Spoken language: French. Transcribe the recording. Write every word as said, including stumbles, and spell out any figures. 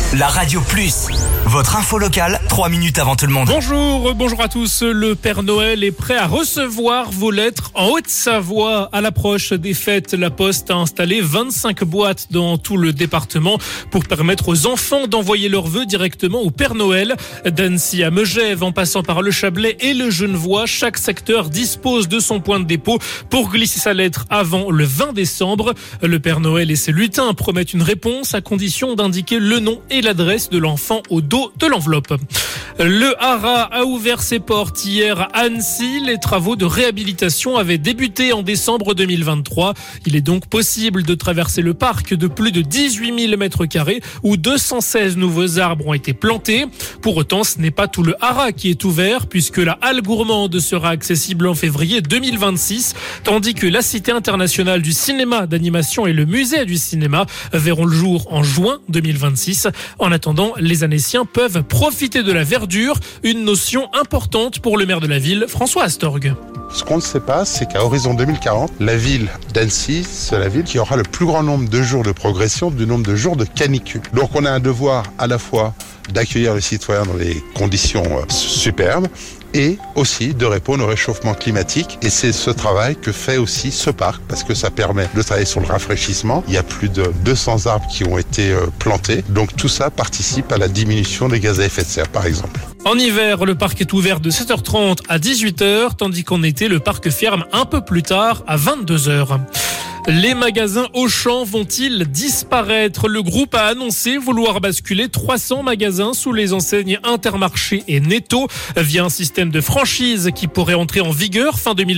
La Radio Plus, votre info locale, trois minutes avant tout le monde. Bonjour, bonjour à tous. Le Père Noël est prêt à recevoir vos lettres en Haute-Savoie. À l'approche des fêtes, la Poste a installé vingt-cinq boîtes dans tout le département pour permettre aux enfants d'envoyer leurs vœux directement au Père Noël. D'Annecy à Megève, en passant par le Chablais et le Genevois, chaque secteur dispose de son point de dépôt pour glisser sa lettre avant le vingt décembre. Le Père Noël et ses lutins promettent une réponse à condition d'indiquer le nom et l'adresse de l'enfant au dos de l'enveloppe. Le Haras a ouvert ses portes hier à Annecy. Les travaux de réhabilitation avaient débuté en décembre deux mille vingt-trois. Il est donc possible de traverser le parc de plus de dix-huit mille mètres carrés où deux cent seize nouveaux arbres ont été plantés. Pour autant, ce n'est pas tout le Haras qui est ouvert puisque la halle gourmande sera accessible en février deux mille vingt-six, tandis que la Cité internationale du cinéma d'animation et le musée du cinéma verront le jour en juin deux mille vingt-six. En attendant, les Annéciens peuvent profiter de la verdure, une notion importante pour le maire de la ville, François Astorg. Ce qu'on ne sait pas, c'est qu'à horizon deux mille quarante, la ville d'Annecy, c'est la ville qui aura le plus grand nombre de jours de progression du nombre de jours de canicule. Donc on a un devoir à la fois d'accueillir les citoyens dans des conditions superbes et aussi de répondre au réchauffement climatique. Et c'est ce travail que fait aussi ce parc, parce que ça permet de travailler sur le rafraîchissement. Il y a plus de deux cents arbres qui ont été plantés. Donc tout ça participe à la diminution des gaz à effet de serre, par exemple. En hiver, le parc est ouvert de sept heures trente à dix-huit heures, tandis qu'en été, le parc ferme un peu plus tard à vingt-deux heures. Les magasins Auchan vont-ils disparaître? Le groupe a annoncé vouloir basculer trois cents magasins sous les enseignes Intermarché et Netto via un système de franchise qui pourrait entrer en vigueur fin deux mille vingt.